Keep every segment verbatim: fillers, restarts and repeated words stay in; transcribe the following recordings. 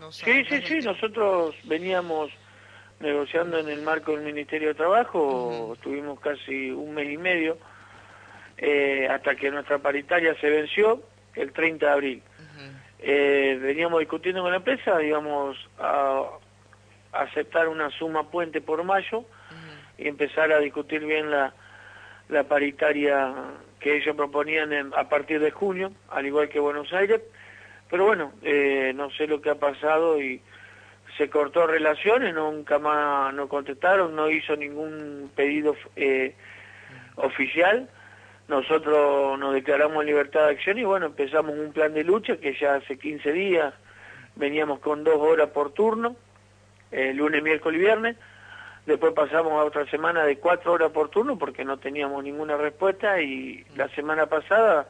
los Sí, sí, sí, los... nosotros veníamos negociando en el marco del Ministerio de Trabajo, Uh-huh. estuvimos casi un mes y medio, eh, hasta que nuestra paritaria se venció el treinta de abril. Uh-huh. eh, veníamos discutiendo con la empresa, íbamos a, a aceptar una suma puente por mayo uh-huh. y empezar a discutir bien la, la paritaria que ellos proponían en, a partir de junio, al igual que Buenos Aires, pero bueno, eh, no sé lo que ha pasado y se cortó relaciones, nunca más no contestaron, no hizo ningún pedido eh, oficial. Nosotros nos declaramos en libertad de acción y bueno, empezamos un plan de lucha que ya hace quince días veníamos con dos horas por turno, eh, lunes, miércoles y viernes. Después pasamos a otra semana de cuatro horas por turno porque no teníamos ninguna respuesta y la semana pasada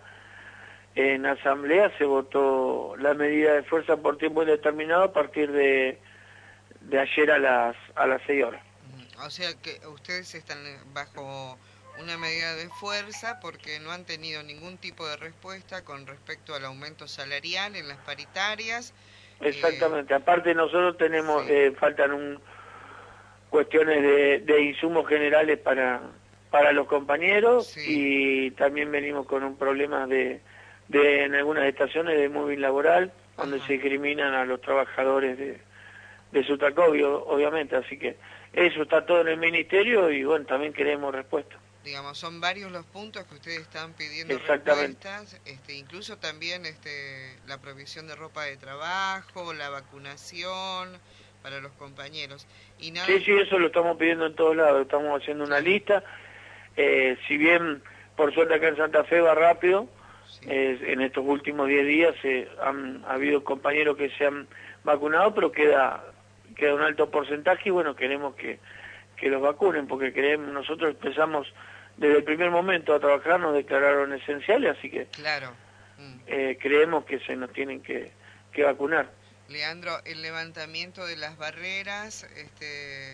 en asamblea se votó la medida de fuerza por tiempo indeterminado a partir de, de ayer a las a las seis horas. O sea que ustedes están bajo una medida de fuerza porque no han tenido ningún tipo de respuesta con respecto al aumento salarial en las paritarias. Exactamente, eh, aparte nosotros tenemos, sí. eh, faltan un, cuestiones de, de insumos generales para, para los compañeros sí. y también venimos con un problema de, de en algunas estaciones de móvil laboral, donde Ajá. se discriminan a los trabajadores de, de Sutacovio, obviamente, así que eso está todo en el ministerio y bueno, también queremos respuesta. Digamos, son varios los puntos que ustedes están pidiendo respuestas, este, incluso también este, la provisión de ropa de trabajo, la vacunación para los compañeros. Y nada... Sí, sí, eso lo estamos pidiendo en todos lados, estamos haciendo una claro. lista, eh, si bien por suerte acá en Santa Fe va rápido, sí. eh, en estos últimos diez días eh, han ha habido compañeros que se han vacunado, pero queda queda un alto porcentaje y bueno, queremos que, que los vacunen, porque creemos, nosotros empezamos desde el primer momento a trabajar, nos declararon esenciales, así que claro. mm. eh, creemos que se nos tienen que, que vacunar. Leandro, el levantamiento de las barreras, este,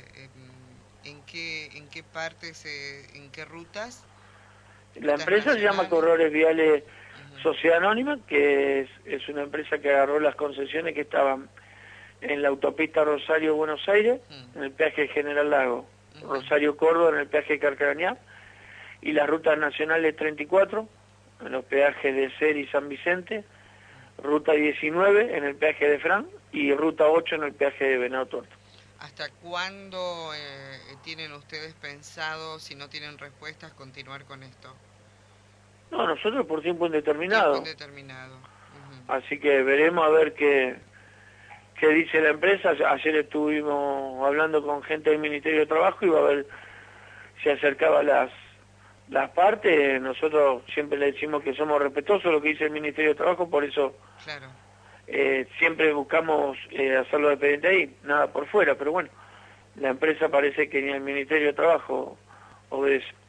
¿en qué, en qué partes, en qué rutas? La empresa se llama Corredores Viales uh-huh. Sociedad Anónima, que es, es una empresa que agarró las concesiones que estaban en la autopista Rosario-Buenos Aires, uh-huh. en el peaje General Lago, uh-huh. Rosario-Córdoba en el peaje Carcarañá, y las rutas nacionales treinta y cuatro, en los peajes de Ser y San Vicente, ruta diecinueve en el peaje de Fran y ruta ocho en el peaje de Venado Tuerto. ¿Hasta cuándo eh, tienen ustedes pensado, si no tienen respuestas, continuar con esto? No, nosotros por tiempo indeterminado. Tiempo indeterminado. Uh-huh. Así que veremos a ver qué, qué dice la empresa. Ayer estuvimos hablando con gente del Ministerio de Trabajo y va a ver si acercaba las las partes. Nosotros siempre le decimos que somos respetuosos de lo que dice el Ministerio de Trabajo, por eso claro. eh, siempre buscamos eh, hacerlo dependiente ahí, nada por fuera, pero bueno, la empresa parece que ni el Ministerio de Trabajo obedece.